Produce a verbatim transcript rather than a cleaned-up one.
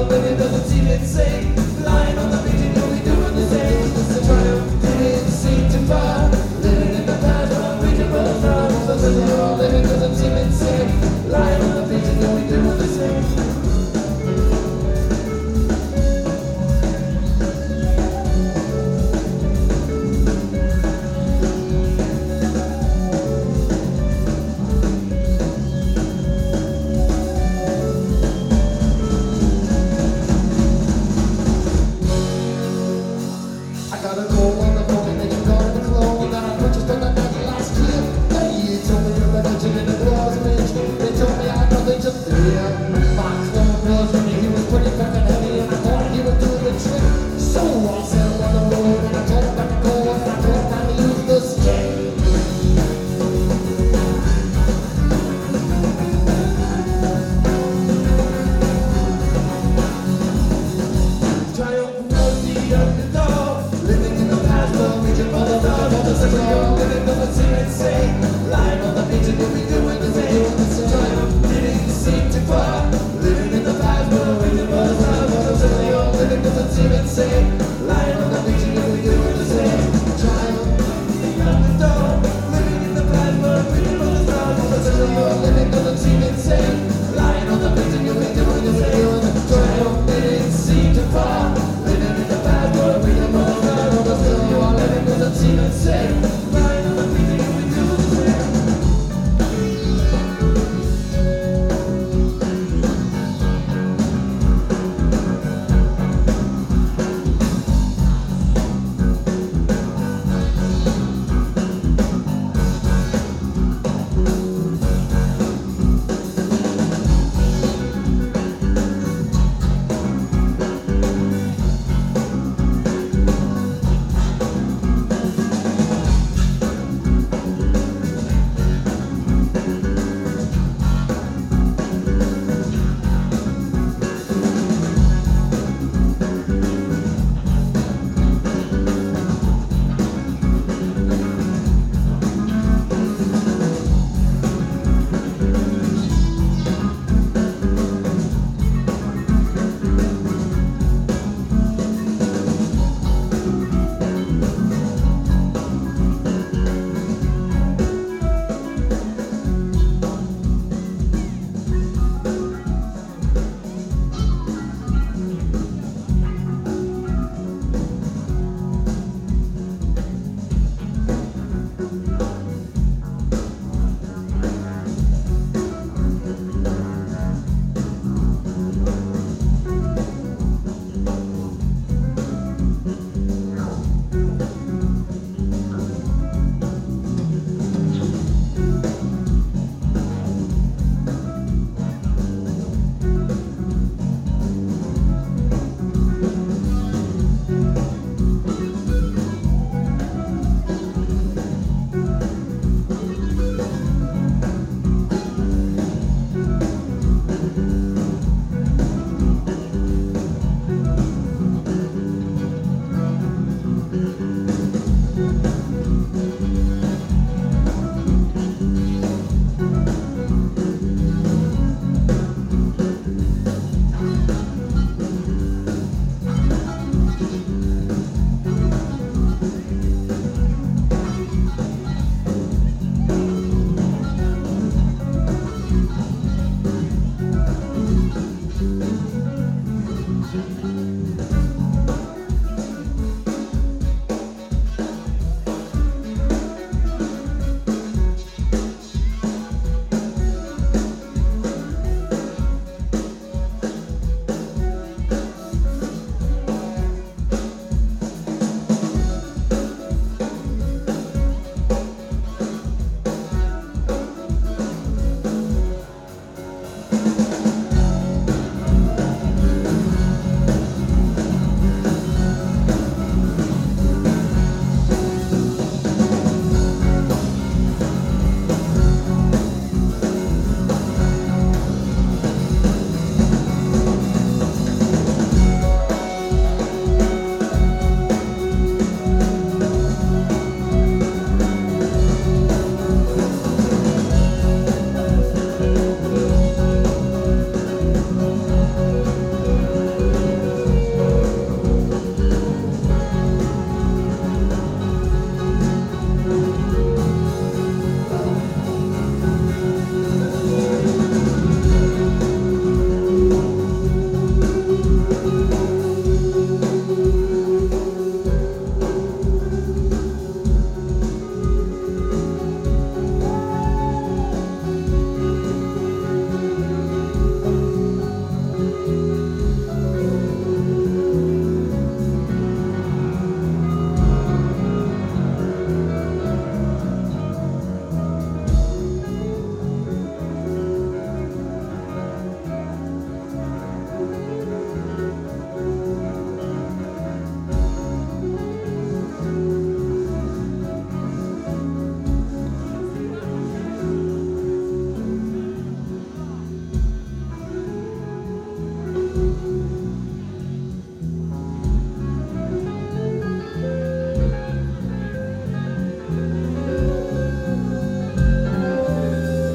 but it doesn't seem insane. Lying on the beach and only doing the same. It's a triumph, didn't seem to fall. Living in the past, unreachable stars. The miserable living doesn't seem insane. Lying on the beach and only doing the same. I got a call on the phone and then you got the clone that I purchased on the net last year. Hey, you told me you're a legend in the closet. They told me I had nothing to fear. Fox one was me, he was pretty fucking heavy, and I thought he would do the trick. So I said, well,